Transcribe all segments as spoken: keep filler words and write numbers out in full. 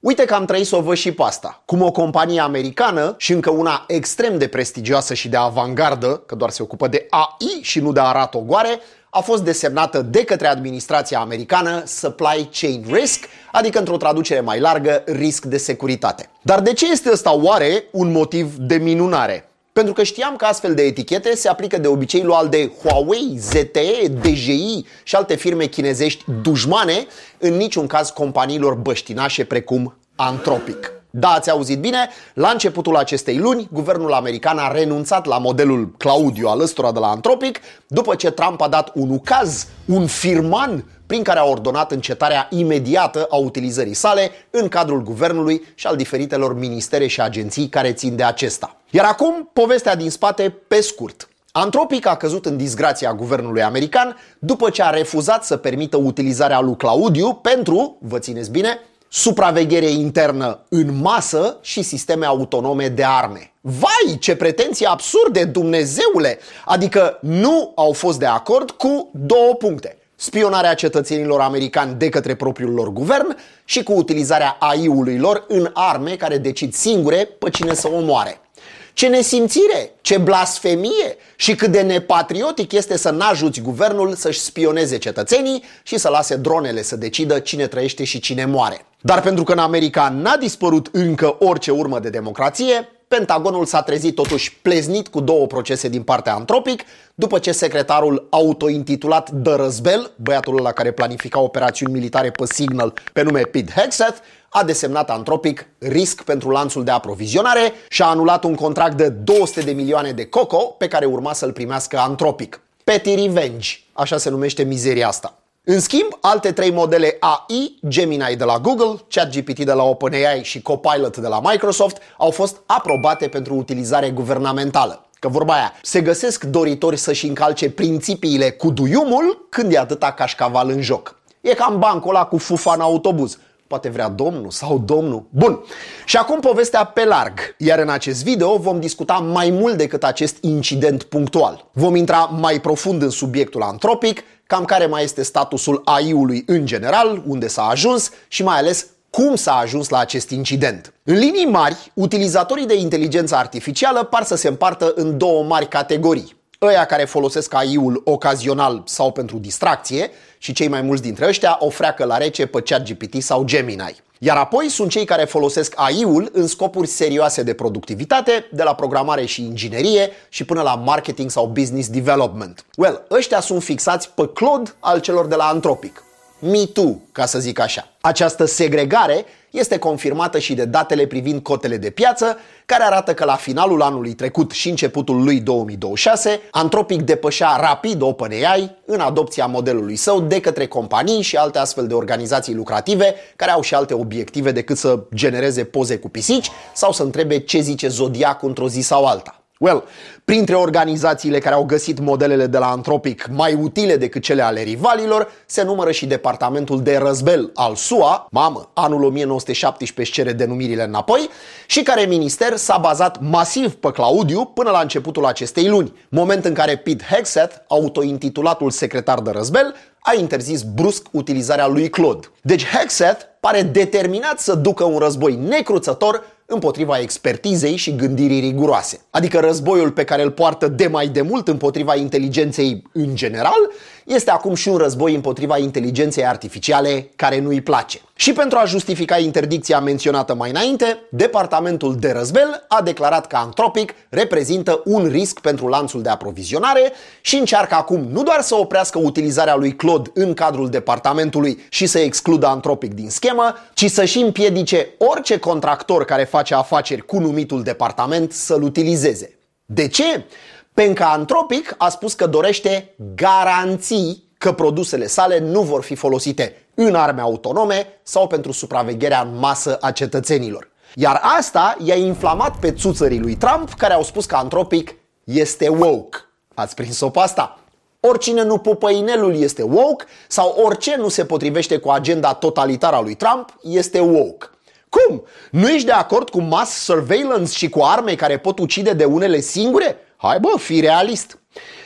Uite că am trăit să o văd și pe asta. Cum o companie americană și încă una extrem de prestigioasă și de avangardă, că doar se ocupă de A I și nu de aratogoare, a fost desemnată de către administrația americană Supply Chain Risk, adică într-o traducere mai largă, risc de securitate. Dar de ce este ăsta oare un motiv de minunare? Pentru că știam că astfel de etichete se aplică de obicei lual de Huawei, Z T E, D J I și alte firme chinezești dușmane, în niciun caz companiilor băștinașe precum Anthropic. Da, ați auzit bine, la începutul acestei luni, guvernul american a renunțat la modelul Claudio al ăstora de la Anthropic, după ce Trump a dat un ucaz, un firman, prin care a ordonat încetarea imediată a utilizării sale în cadrul guvernului și al diferitelor ministere și agenții care țin de acesta. Iar acum, povestea din spate pe scurt. Anthropic a căzut în disgrația guvernului american după ce a refuzat să permită utilizarea lui Claudio pentru, vă țineți bine, supraveghere internă în masă și sisteme autonome de arme. Vai, ce pretenții absurde, Dumnezeule! Adică nu au fost de acord cu două puncte. Spionarea cetățenilor americani de către propriul lor guvern și cu utilizarea A I-ului lor în arme care decid singure pe cine să omoare. Ce nesimțire, ce blasfemie și cât de nepatriotic este să n-ajuți guvernul să-și spioneze cetățenii și să lase dronele să decidă cine trăiește și cine moare. Dar pentru că în America n-a dispărut încă orice urmă de democrație, Pentagonul s-a trezit totuși pleznit cu două procese din partea Anthropic, după ce secretarul autointitulat The Răzbel, băiatul ăla care planifica operațiuni militare pe Signal pe nume Pete Hegseth, a desemnat Anthropic risc pentru lanțul de aprovizionare și a anulat un contract de două sute de milioane de coco pe care urma să-l primească Anthropic. Petty Revenge, așa se numește mizeria asta. În schimb, alte trei modele A I, Gemini de la Google, ChatGPT de la OpenAI și Copilot de la Microsoft, au fost aprobate pentru utilizare guvernamentală. Că vorba aia, se găsesc doritori să-și încalce principiile cu duiumul când e atâta cașcaval în joc. E cam bancul ăla cu fufa în autobuz. Poate vrea domnul sau domnul. Bun. Și acum povestea pe larg. Iar în acest video vom discuta mai mult decât acest incident punctual. Vom intra mai profund în subiectul Anthropic, cam care mai este statusul A I-ului în general, unde s-a ajuns și mai ales cum s-a ajuns la acest incident. În linii mari, utilizatorii de inteligență artificială par să se împartă în două mari categorii. Ăia care folosesc A I-ul ocazional sau pentru distracție și cei mai mulți dintre ăștia o freacă la rece pe ChatGPT sau Gemini. Iar apoi sunt cei care folosesc A I-ul în scopuri serioase de productivitate, de la programare și inginerie și până la marketing sau business development. Well, ăștia sunt fixați pe Claude al celor de la Anthropic. Me too, ca să zic așa. Această segregare este confirmată și de datele privind cotele de piață, care arată că la finalul anului trecut și începutul lui două mii douăzeci și șase, Anthropic depășea rapid OpenAI în adopția modelului său de către companii și alte astfel de organizații lucrative care au și alte obiective decât să genereze poze cu pisici sau să întrebe ce zice Zodiacul într-o zi sau alta. Well, printre organizațiile care au găsit modelele de la Anthropic mai utile decât cele ale rivalilor, se numără și departamentul de răzbel al S U A, mamă, anul o mie nouă sute șaptesprezece își cere denumirile înapoi, și care minister s-a bazat masiv pe Claudio până la începutul acestei luni, moment în care Pete Hegseth, autointitulatul secretar de răzbel, a interzis brusc utilizarea lui Claude. Deci Hegseth pare determinat să ducă un război necruțător împotriva expertizei și gândirii riguroase. Adică războiul pe care îl poartă de mai demult împotriva inteligenței în general, este acum și un război împotriva inteligenței artificiale care nu-i place. Și pentru a justifica interdicția menționată mai înainte, departamentul de răzbel a declarat că Anthropic reprezintă un risc pentru lanțul de aprovizionare și încearcă acum nu doar să oprească utilizarea lui Claude în cadrul departamentului și să excludă Anthropic din schemă, ci să-și împiedice orice contractor care face afaceri cu numitul departament să-l utilizeze. De ce? Pentru că Anthropic a spus că dorește garanții că produsele sale nu vor fi folosite în arme autonome sau pentru supravegherea în masă a cetățenilor. Iar asta i-a inflamat pe țuțării lui Trump, care au spus că Anthropic este woke. Ați prins-o pe asta? Oricine nu pupă inelul este woke sau orice nu se potrivește cu agenda totalitară a lui Trump este woke. Cum? Nu ești de acord cu mass surveillance și cu arme care pot ucide de unele singure? Hai bă, fii realist!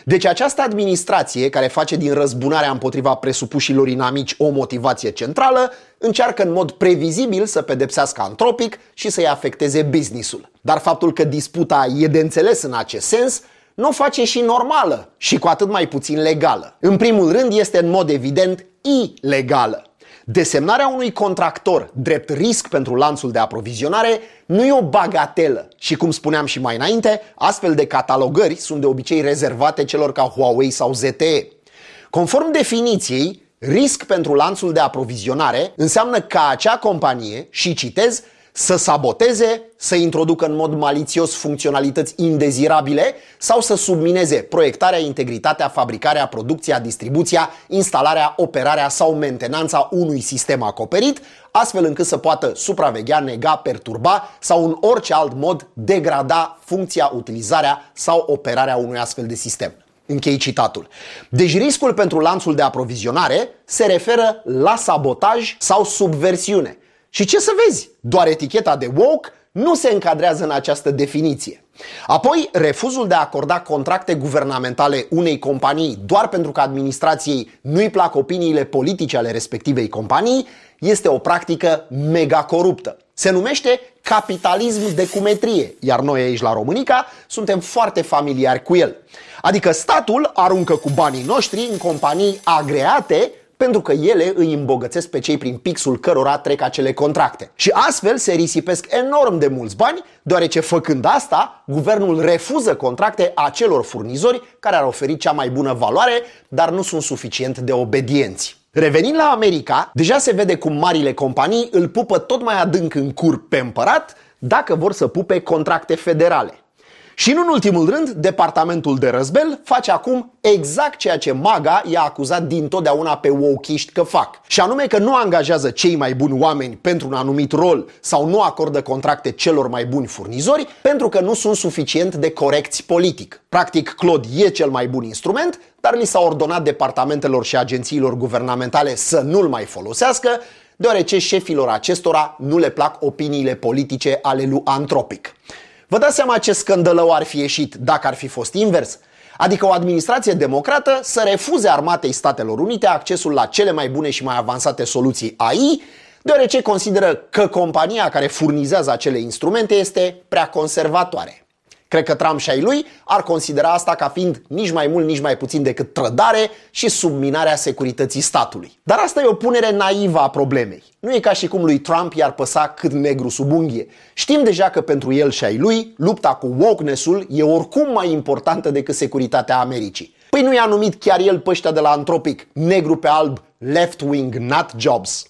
Deci această administrație, care face din răzbunarea împotriva presupușilor inamici o motivație centrală, încearcă în mod previzibil să pedepsească Anthropic și să-i afecteze business-ul. Dar faptul că disputa e de înțeles în acest sens nu o face și normală și cu atât mai puțin legală. În primul rând este în mod evident ilegală. Desemnarea unui contractor drept risc pentru lanțul de aprovizionare nu e o bagatelă și, cum spuneam și mai înainte, astfel de catalogări sunt de obicei rezervate celor ca Huawei sau Z T E. Conform definiției, risc pentru lanțul de aprovizionare înseamnă ca acea companie, și citez, să saboteze, să introducă în mod malițios funcționalități indezirabile sau să submineze proiectarea, integritatea, fabricarea, producția, distribuția, instalarea, operarea sau mentenanța unui sistem acoperit, astfel încât să poată supraveghea, nega, perturba sau în orice alt mod degrada funcția, utilizarea sau operarea unui astfel de sistem. Închei citatul. Deci riscul pentru lanțul de aprovizionare se referă la sabotaj sau subversiune. Și ce să vezi? Doar eticheta de woke nu se încadrează în această definiție. Apoi, refuzul de a acorda contracte guvernamentale unei companii doar pentru că administrației nu-i plac opiniile politice ale respectivei companii este o practică mega coruptă. Se numește capitalism de cumetrie, iar noi aici la Românica suntem foarte familiari cu el. Adică statul aruncă cu banii noștri în companii agreate pentru că ele îi îmbogățesc pe cei prin pixul cărora trec acele contracte. Și astfel se risipesc enorm de mulți bani, deoarece făcând asta, guvernul refuză contracte acelor furnizori care ar oferi cea mai bună valoare, dar nu sunt suficient de obedienți. Revenind la America, deja se vede cum marile companii îl pupă tot mai adânc în cur pe împărat dacă vor să pupe contracte federale. Și nu în ultimul rând, Departamentul de Răzbel face acum exact ceea ce MAGA i-a acuzat dintotdeauna pe wokiști că fac. Și anume că nu angajează cei mai buni oameni pentru un anumit rol sau nu acordă contracte celor mai buni furnizori pentru că nu sunt suficient de corecți politic. Practic, Claude e cel mai bun instrument, dar li s-a ordonat departamentelor și agențiilor guvernamentale să nu-l mai folosească, deoarece șefilor acestora nu le plac opiniile politice ale lui Anthropic. Vă dați seama ce scândălău ar fi ieșit dacă ar fi fost invers? Adică o administrație democrată să refuze armatei Statelor Unite accesul la cele mai bune și mai avansate soluții A I, deoarece consideră că compania care furnizează acele instrumente este prea conservatoare. Cred că Trump și ai lui ar considera asta ca fiind nici mai mult, nici mai puțin decât trădare și subminarea securității statului. Dar asta e o punere naivă a problemei. Nu e ca și cum lui Trump i-ar păsa cât negru sub unghie. Știm deja că pentru el și ai lui, lupta cu wokeness-ul e oricum mai importantă decât securitatea Americii. Păi nu i-a numit chiar el pe ăștia de la Anthropic negru pe alb left-wing nut jobs?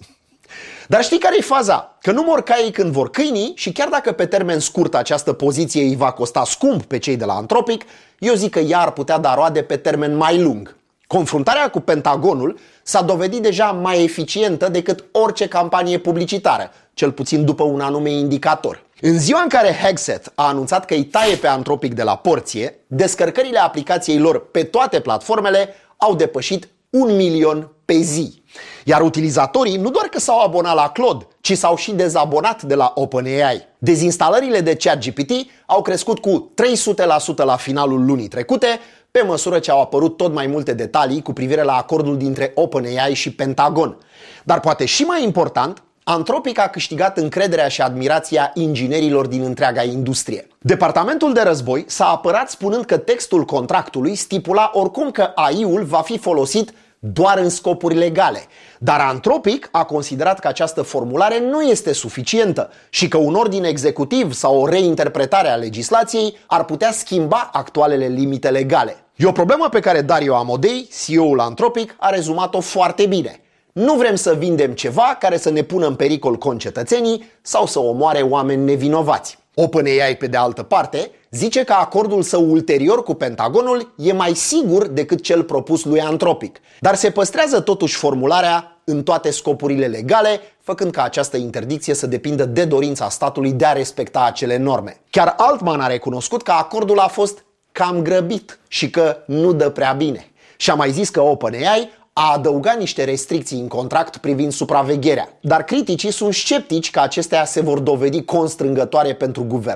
Dar știi care e faza? Că nu mor caii când vor câinii și chiar dacă pe termen scurt această poziție îi va costa scump pe cei de la Anthropic, eu zic că ea ar putea da roade pe termen mai lung. Confruntarea cu Pentagonul s-a dovedit deja mai eficientă decât orice campanie publicitară, cel puțin după un anume indicator. În ziua în care Hegseth a anunțat că îi taie pe Anthropic de la porție, descărcările aplicației lor pe toate platformele au depășit un milion pe zi. Iar utilizatorii nu doar că s-au abonat la Claude, ci s-au și dezabonat de la OpenAI. Dezinstalările de ChatGPT au crescut cu trei sute la sută la finalul lunii trecute, pe măsură ce au apărut tot mai multe detalii cu privire la acordul dintre OpenAI și Pentagon. Dar poate și mai important, Anthropic a câștigat încrederea și admirația inginerilor din întreaga industrie. Departamentul de război s-a apărat spunând că textul contractului stipula oricum că A I-ul va fi folosit doar în scopuri legale. Dar Anthropic a considerat că această formulare nu este suficientă și că un ordin executiv sau o reinterpretare a legislației ar putea schimba actualele limite legale. E o problemă pe care Dario Amodei, C E O-ul Anthropic, a rezumat-o foarte bine. Nu vrem să vindem ceva care să ne pună în pericol concetățenii sau să omoare oameni nevinovați. OpenAI, pe de altă parte, zice că acordul său ulterior cu Pentagonul e mai sigur decât cel propus lui Anthropic, dar se păstrează totuși formularea în toate scopurile legale, făcând ca această interdicție să depindă de dorința statului de a respecta acele norme. Chiar Altman a recunoscut că acordul a fost cam grăbit și că nu dă prea bine. Și a mai zis că OpenAI a adăugat niște restricții în contract privind supravegherea, dar criticii sunt sceptici că acestea se vor dovedi constrângătoare pentru guvern.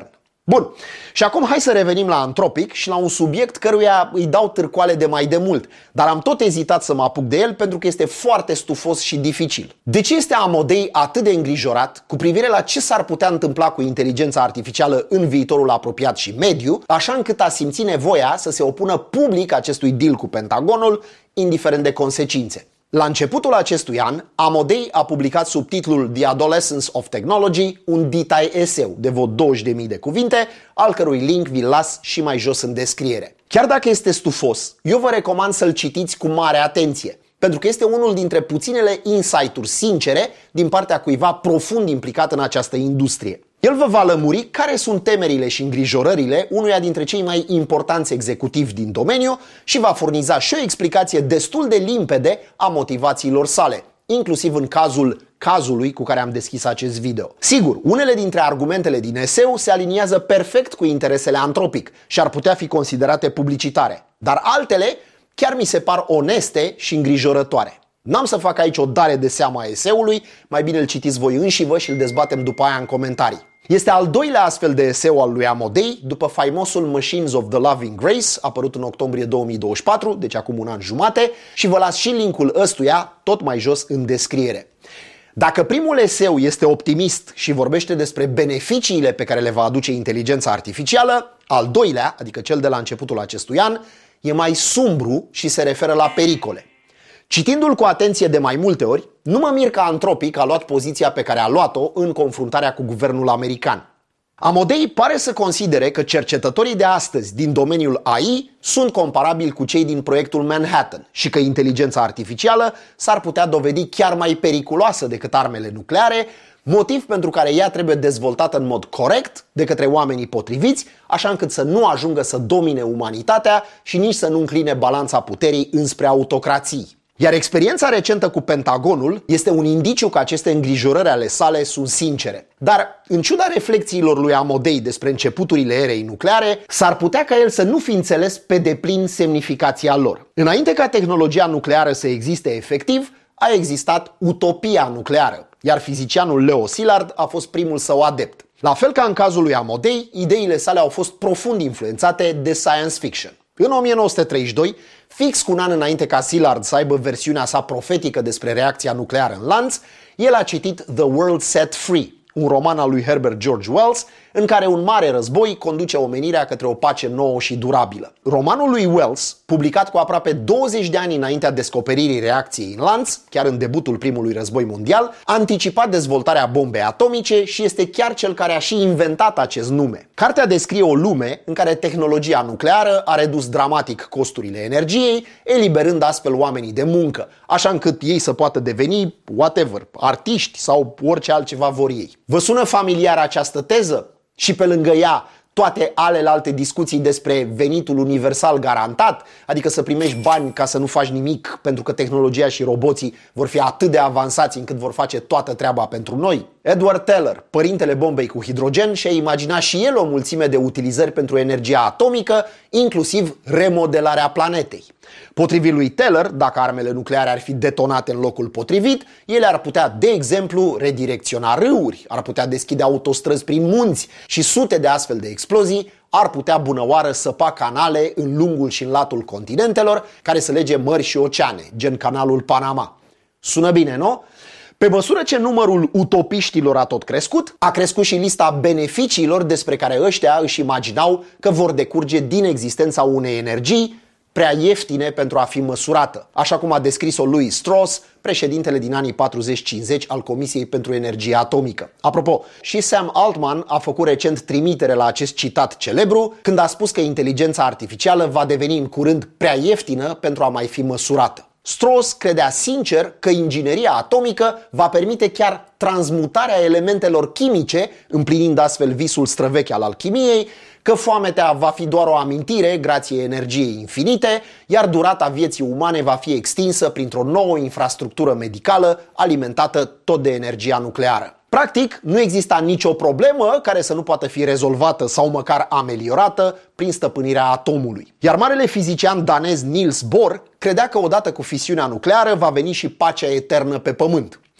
Bun, și acum hai să revenim la Anthropic și la un subiect căruia îi dau târcoale de mai demult, dar am tot ezitat să mă apuc de el pentru că este foarte stufos și dificil. De ce este Amodei atât de îngrijorat cu privire la ce s-ar putea întâmpla cu inteligența artificială în viitorul apropiat și mediu, așa încât a simțit nevoia să se opună public acestui deal cu Pentagonul, indiferent de consecințe? La începutul acestui an, Amodei a publicat sub titlul The Adolescence of Technology un detail eseu de vreo douăzeci de mii de cuvinte, al cărui link vi-l las și mai jos în descriere. Chiar dacă este stufos, eu vă recomand să-l citiți cu mare atenție, pentru că este unul dintre puținele insight-uri sincere din partea cuiva profund implicat în această industrie. El vă va lămuri care sunt temerile și îngrijorările unuia dintre cei mai importanți executivi din domeniu și va furniza și o explicație destul de limpede a motivațiilor sale, inclusiv în cazul cazului cu care am deschis acest video. Sigur, unele dintre argumentele din eseu se aliniază perfect cu interesele Anthropic și ar putea fi considerate publicitare, dar altele chiar mi se par oneste și îngrijorătoare. N-am să fac aici o dare de seamă a eseului, mai bine îl citiți voi înșivă și îl dezbatem după aia în comentarii. Este al doilea astfel de eseu al lui Amodei, după faimosul Machines of the Loving Grace, apărut în octombrie două mii douăzeci și patru, deci acum un an jumate, și vă las și linkul ăstuia tot mai jos în descriere. Dacă primul eseu este optimist și vorbește despre beneficiile pe care le va aduce inteligența artificială, al doilea, adică cel de la începutul acestui an, e mai sumbru și se referă la pericole. Citindu-l cu atenție de mai multe ori, nu mă mir că Anthropic a luat poziția pe care a luat-o în confruntarea cu guvernul american. Amodei pare să considere că cercetătorii de astăzi din domeniul A I sunt comparabili cu cei din proiectul Manhattan și că inteligența artificială s-ar putea dovedi chiar mai periculoasă decât armele nucleare, motiv pentru care ea trebuie dezvoltată în mod corect de către oamenii potriviți, așa încât să nu ajungă să domine umanitatea și nici să nu încline balanța puterii înspre autocrații. Iar experiența recentă cu Pentagonul este un indiciu că aceste îngrijorări ale sale sunt sincere. Dar, în ciuda reflexiilor lui Amodei despre începuturile erei nucleare, s-ar putea ca el să nu fi înțeles pe deplin semnificația lor. Înainte ca tehnologia nucleară să existe efectiv, a existat utopia nucleară, iar fizicianul Leo Szilard a fost primul său adept. La fel ca în cazul lui Amodei, ideile sale au fost profund influențate de science fiction. În o mie nouă sute treizeci și doi, fix cu un an înainte ca Szilard să aibă versiunea sa profetică despre reacția nucleară în lanț, el a citit The World Set Free, un roman al lui Herbert George Wells, în care un mare război conduce omenirea către o pace nouă și durabilă. Romanul lui Wells, publicat cu aproape douăzeci de ani înaintea descoperirii reacției în lanț, chiar în debutul primului război mondial, a anticipat dezvoltarea bombei atomice și este chiar cel care a și inventat acest nume. Cartea descrie o lume în care tehnologia nucleară a redus dramatic costurile energiei, eliberând astfel oamenii de muncă, așa încât ei să poată deveni, whatever, artiști sau orice altceva vor ei. Vă sună familiar această teză? Și pe lângă ea, toate alelalte discuții despre venitul universal garantat, adică să primești bani ca să nu faci nimic pentru că tehnologia și roboții vor fi atât de avansați încât vor face toată treaba pentru noi. Edward Teller, părintele bombei cu hidrogen, și-a imaginat și el o mulțime de utilizări pentru energia atomică, inclusiv remodelarea planetei. Potrivit lui Teller, dacă armele nucleare ar fi detonate în locul potrivit, ele ar putea, de exemplu, redirecționa râuri, ar putea deschide autostrăzi prin munți și sute de astfel de explozii ar putea bunăoară săpa canale în lungul și în latul continentelor care să lege mări și oceane, gen canalul Panama. Sună bine, nu? Pe măsură ce numărul utopiștilor a tot crescut, a crescut și lista beneficiilor despre care ăștia își imaginau că vor decurge din existența unei energii prea ieftine pentru a fi măsurată, așa cum a descris-o Louis Strauss, președintele din anii patruzeci cincizeci al Comisiei pentru Energie Atomică. Apropo, și Sam Altman a făcut recent trimitere la acest citat celebru când a spus că inteligența artificială va deveni în curând prea ieftină pentru a mai fi măsurată. Strauss credea sincer că ingineria atomică va permite chiar transmutarea elementelor chimice, împlinind astfel visul străvechi al alchimiei, că foametea va fi doar o amintire grație energiei infinite, iar durata vieții umane va fi extinsă printr-o nouă infrastructură medicală alimentată tot de energia nucleară. Practic, nu exista nicio problemă care să nu poată fi rezolvată sau măcar ameliorată prin stăpânirea atomului. Iar marele fizician danez Niels Bohr credea că odată cu fisiunea nucleară va veni și pacea eternă pe pământ.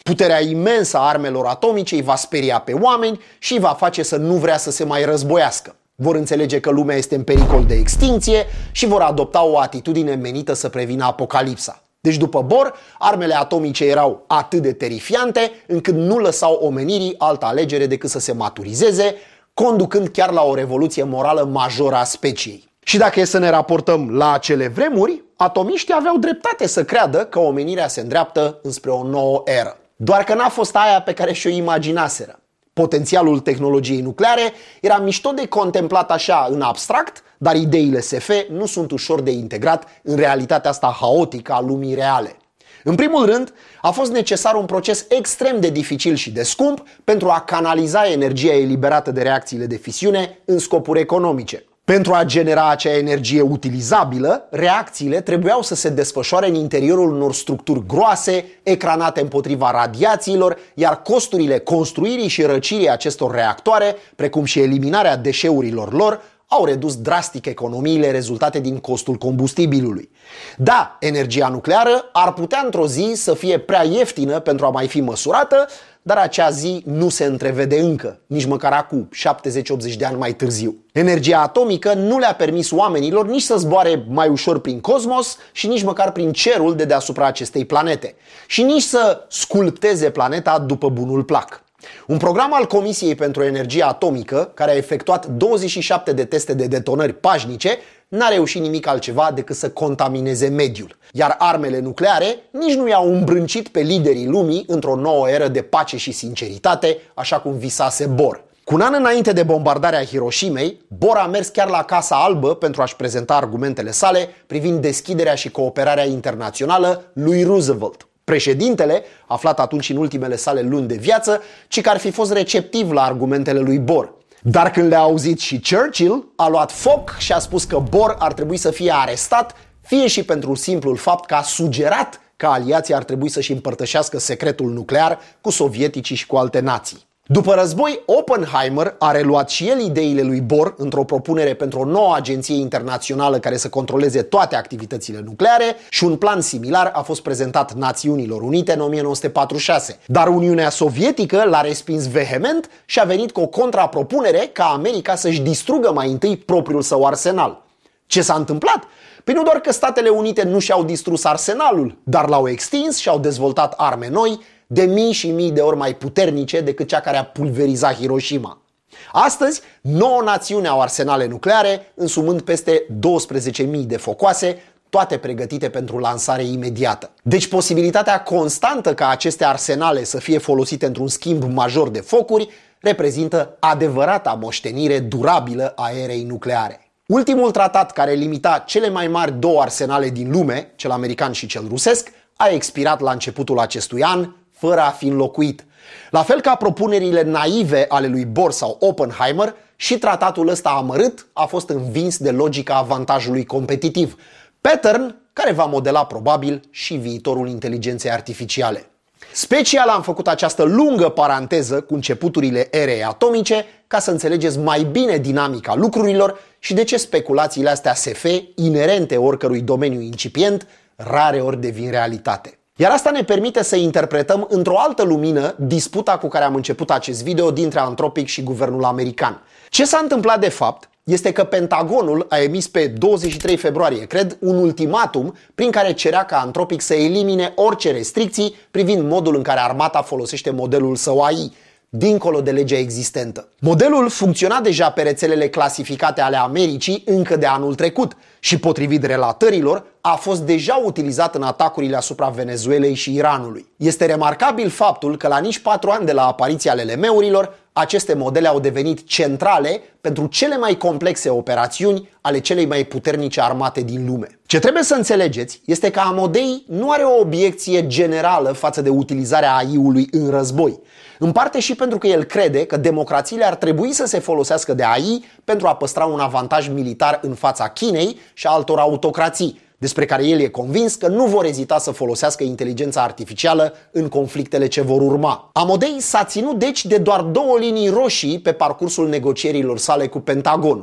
Puterea imensă a armelor atomice îi va speria pe oameni și îi va face să nu vrea să se mai războiască. Vor înțelege că lumea este în pericol de extinție și vor adopta o atitudine menită să prevină apocalipsa. Deci după Bohr, armele atomice erau atât de terifiante încât nu lăsau omenirii altă alegere decât să se maturizeze, conducând chiar la o revoluție morală majoră a speciei. Și dacă e să ne raportăm la acele vremuri, atomiștii aveau dreptate să creadă că omenirea se îndreaptă înspre o nouă eră. Doar că n-a fost aia pe care și-o imaginaseră. Potențialul tehnologiei nucleare era mișto de contemplat așa în abstract, dar ideile S F nu sunt ușor de integrat în realitatea asta haotică a lumii reale. În primul rând, a fost necesar un proces extrem de dificil și de scump pentru a canaliza energia eliberată de reacțiile de fisiune în scopuri economice. Pentru a genera acea energie utilizabilă, reacțiile trebuiau să se desfășoare în interiorul unor structuri groase, ecranate împotriva radiațiilor, iar costurile construirii și răcirii acestor reactoare, precum și eliminarea deșeurilor lor, au redus drastic economiile rezultate din costul combustibilului. Da, energia nucleară ar putea într-o zi să fie prea ieftină pentru a mai fi măsurată, dar acea zi nu se întrevede încă, nici măcar acum, șaptezeci optzeci de ani mai târziu. Energia atomică nu le-a permis oamenilor nici să zboare mai ușor prin cosmos și nici măcar prin cerul de deasupra acestei planete, și nici să sculpteze planeta după bunul plac. Un program al Comisiei pentru Energie Atomică, care a efectuat douăzeci și șapte de teste de detonări pașnice, n-a reușit nimic altceva decât să contamineze mediul. Iar armele nucleare nici nu i-au îmbrâncit pe liderii lumii într-o nouă eră de pace și sinceritate, așa cum visase Bohr. Cu un an înainte de bombardarea Hiroshimei, Bohr a mers chiar la Casa Albă pentru a-și prezenta argumentele sale privind deschiderea și cooperarea internațională lui Roosevelt. Președintele, aflat atunci în ultimele sale luni de viață, ci că ar fi fost receptiv la argumentele lui Bohr. Dar când le-a auzit și Churchill, a luat foc și a spus că Bohr ar trebui să fie arestat, fie și pentru simplul fapt că a sugerat că aliații ar trebui să-și împărtășească secretul nuclear cu sovieticii și cu alte nații. După război, Oppenheimer a reluat și el ideile lui Bohr într-o propunere pentru o nouă agenție internațională care să controleze toate activitățile nucleare și un plan similar a fost prezentat Națiunilor Unite în o mie nouă sute patruzeci și șase. Dar Uniunea Sovietică l-a respins vehement și a venit cu o contrapropunere ca America să-și distrugă mai întâi propriul său arsenal. Ce s-a întâmplat? Păi nu doar că Statele Unite nu și-au distrus arsenalul, dar l-au extins și au dezvoltat arme noi, de mii și mii de ori mai puternice decât cea care a pulverizat Hiroshima. Astăzi, nouă națiuni au arsenale nucleare, însumând peste douăsprezece mii de focoase, toate pregătite pentru lansare imediată. Deci posibilitatea constantă ca aceste arsenale să fie folosite într-un schimb major de focuri reprezintă adevărata moștenire durabilă a erei nucleare. Ultimul tratat care limita cele mai mari două arsenale din lume, cel american și cel rusesc, a expirat la începutul acestui an, fără a fi înlocuit. La fel ca propunerile naive ale lui Bohr sau Oppenheimer, și tratatul ăsta amărât a fost învins de logica avantajului competitiv, pattern care va modela probabil și viitorul inteligenței artificiale. Special am făcut această lungă paranteză cu începuturile erei atomice ca să înțelegeți mai bine dinamica lucrurilor și de ce speculațiile astea S F, inerente oricărui domeniu incipient, rare ori devin realitate. Iar asta ne permite să interpretăm într-o altă lumină disputa cu care am început acest video dintre Anthropic și guvernul american. Ce s-a întâmplat de fapt este că Pentagonul a emis pe douăzeci și trei februarie, cred, un ultimatum prin care cerea ca Anthropic să elimine orice restricții privind modul în care armata folosește modelul său A I, dincolo de legea existentă. Modelul funcționa deja pe rețelele clasificate ale Americii încă de anul trecut și, potrivit relatărilor, a fost deja utilizat în atacurile asupra Venezuelei și Iranului. Este remarcabil faptul că la nici patru ani de la apariția L L M-urilor, aceste modele au devenit centrale pentru cele mai complexe operațiuni ale celei mai puternice armate din lume. Ce trebuie să înțelegeți este că Amodei nu are o obiecție generală față de utilizarea A I-ului în război. În parte și pentru că el crede că democrațiile ar trebui să se folosească de A I pentru a păstra un avantaj militar în fața Chinei și altor autocrații, despre care el e convins că nu vor ezita să folosească inteligența artificială în conflictele ce vor urma. Amodei s-a ținut deci de doar două linii roșii pe parcursul negocierilor sale cu Pentagonul.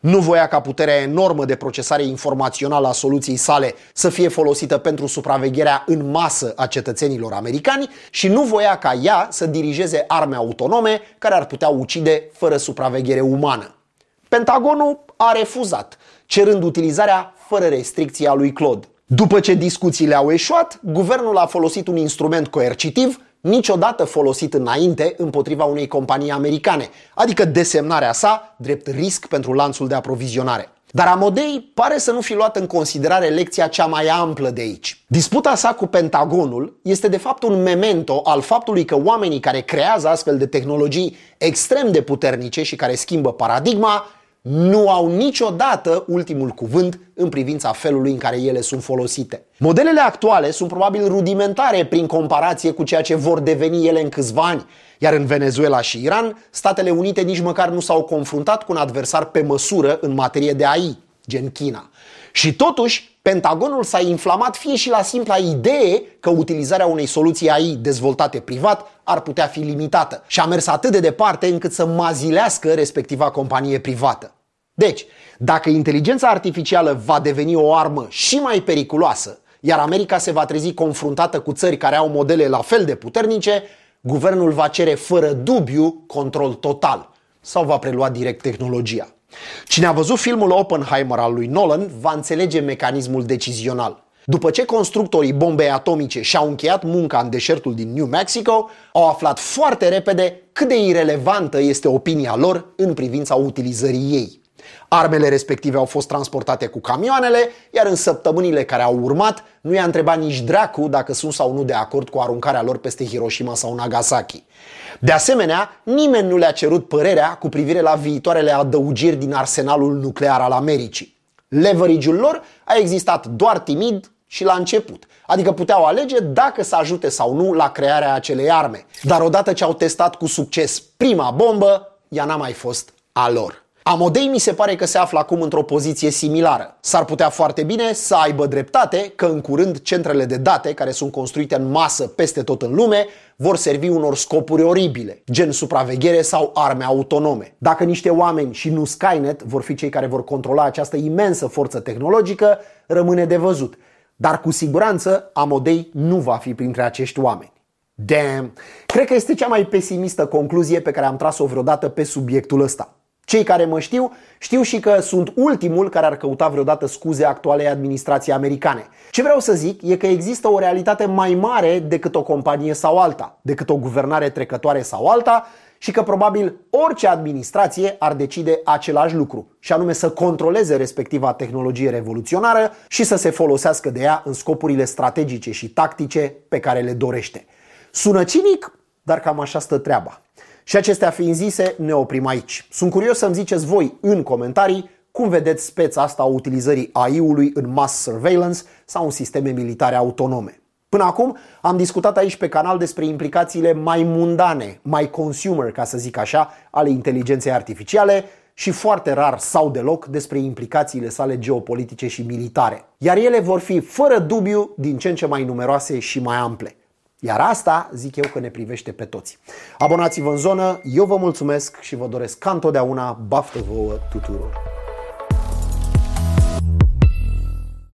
Nu voia ca puterea enormă de procesare informațională a soluției sale să fie folosită pentru supravegherea în masă a cetățenilor americani și nu voia ca ea să dirigeze arme autonome care ar putea ucide fără supraveghere umană. Pentagonul a refuzat, cerând utilizarea fără restricții a lui Claude. După ce discuțiile au eșuat, guvernul a folosit un instrument coercitiv niciodată folosit înainte împotriva unei companii americane, adică desemnarea sa drept risc pentru lanțul de aprovizionare. Dar Amodei pare să nu fi luat în considerare lecția cea mai amplă de aici. Disputa sa cu Pentagonul este de fapt un memento al faptului că oamenii care creează astfel de tehnologii extrem de puternice și care schimbă paradigma nu au niciodată ultimul cuvânt în privința felului în care ele sunt folosite. Modelele actuale sunt probabil rudimentare prin comparație cu ceea ce vor deveni ele în câțiva ani, iar în Venezuela și Iran, Statele Unite nici măcar nu s-au confruntat cu un adversar pe măsură în materie de A I, gen China. Și totuși, Pentagonul s-a inflamat fie și la simpla idee că utilizarea unei soluții A I dezvoltate privat ar putea fi limitată și a mers atât de departe încât să mazilească respectiva companie privată. Deci, dacă inteligența artificială va deveni o armă și mai periculoasă, iar America se va trezi confruntată cu țări care au modele la fel de puternice, guvernul va cere fără dubiu control total sau va prelua direct tehnologia. Cine a văzut filmul Oppenheimer al lui Nolan va înțelege mecanismul decizional. După ce constructorii bombei atomice și-au încheiat munca în deșertul din New Mexico, au aflat foarte repede cât de irelevantă este opinia lor în privința utilizării ei. Armele respective au fost transportate cu camioanele, iar în săptămânile care au urmat nu i-a întrebat nici dracu dacă sunt sau nu de acord cu aruncarea lor peste Hiroshima sau Nagasaki. De asemenea, nimeni nu le-a cerut părerea cu privire la viitoarele adăugiri din arsenalul nuclear al Americii. Leverage-ul lor a existat doar timid și la început, adică puteau alege dacă să ajute sau nu la crearea acelei arme. Dar odată ce au testat cu succes prima bombă, ea n-a mai fost a lor. Amodei mi se pare că se află acum într-o poziție similară. S-ar putea foarte bine să aibă dreptate că în curând centrele de date care sunt construite în masă peste tot în lume vor servi unor scopuri oribile, gen supraveghere sau arme autonome. Dacă niște oameni și nu Skynet vor fi cei care vor controla această imensă forță tehnologică, rămâne de văzut. Dar cu siguranță Amodei nu va fi printre acești oameni. Damn! Cred că este cea mai pesimistă concluzie pe care am tras-o vreodată pe subiectul ăsta. Cei care mă știu, știu și că sunt ultimul care ar căuta vreodată scuze actualei administrații americane. Ce vreau să zic e că există o realitate mai mare decât o companie sau alta, decât o guvernare trecătoare sau alta și că probabil orice administrație ar decide același lucru, și anume să controleze respectiva tehnologie revoluționară și să se folosească de ea în scopurile strategice și tactice pe care le dorește. Sună cinic, dar cam așa stă treaba. Și acestea fiind zise, ne oprim aici. Sunt curios să-mi ziceți voi în comentarii cum vedeți speța asta a utilizării A I-ului în mass surveillance sau în sisteme militare autonome. Până acum am discutat aici pe canal despre implicațiile mai mundane, mai consumer, ca să zic așa, ale inteligenței artificiale și foarte rar sau deloc despre implicațiile sale geopolitice și militare. Iar ele vor fi fără dubiu din ce în ce mai numeroase și mai ample. Iar asta zic eu că ne privește pe toți. Abonați-vă în zonă, eu vă mulțumesc și vă doresc ca întotdeauna baftă vouă tuturor!